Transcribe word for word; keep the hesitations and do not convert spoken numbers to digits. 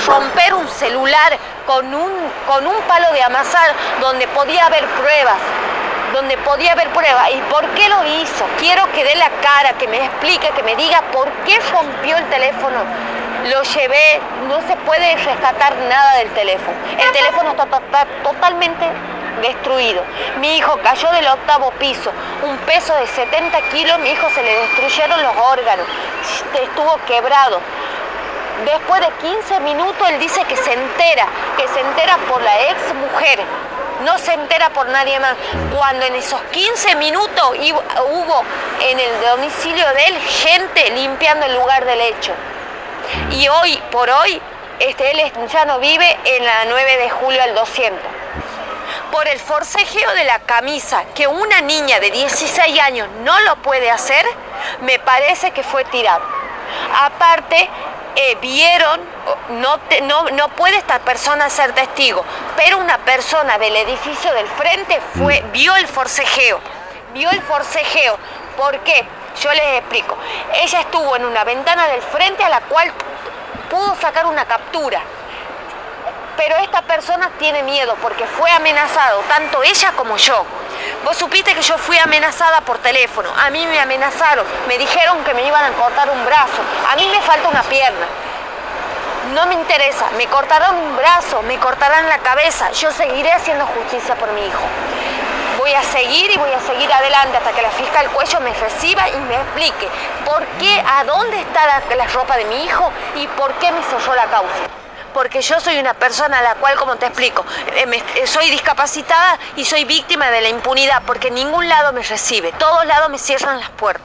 romper un celular con un, con un palo de amasar donde podía haber pruebas, donde podía haber pruebas. ¿Y por qué lo hizo? Quiero que dé la cara, que me explique, que me diga por qué rompió el teléfono. Lo llevé, no se puede rescatar nada del teléfono. El teléfono está to- to- totalmente destruido. Mi hijo cayó del octavo piso, un peso de setenta kilos, mi hijo se le destruyeron los órganos, estuvo quebrado. Después de quince minutos él dice que se entera, que se entera por la ex mujer, no se entera por nadie más. Cuando en esos quince minutos hubo en el domicilio de él gente limpiando el lugar del hecho. Y hoy por hoy este, él ya no vive en la nueve de julio al doscientos. Por el forcejeo de la camisa, que una niña de dieciséis años no lo puede hacer, me parece que fue tirado. Aparte, eh, vieron, no, te, no, no puede esta persona ser testigo, pero una persona del edificio del frente fue, vio el forcejeo, vio el forcejeo. ¿Por qué? Yo les explico. Ella estuvo en una ventana del frente a la cual pudo sacar una captura. Pero esta persona tiene miedo porque fue amenazado, tanto ella como yo. Vos supiste que yo fui amenazada por teléfono. A mí me amenazaron, me dijeron que me iban a cortar un brazo. A mí me falta una pierna. No me interesa, me cortarán un brazo, me cortarán la cabeza. Yo seguiré haciendo justicia por mi hijo. Voy a seguir y voy a seguir adelante hasta que la fiscal Cuello me reciba y me explique por qué, a dónde está la, la ropa de mi hijo y por qué me cerró la causa. Porque yo soy una persona a la cual, como te explico, eh, me, eh, soy discapacitada y soy víctima de la impunidad porque en ningún lado me recibe, todos lados me cierran las puertas.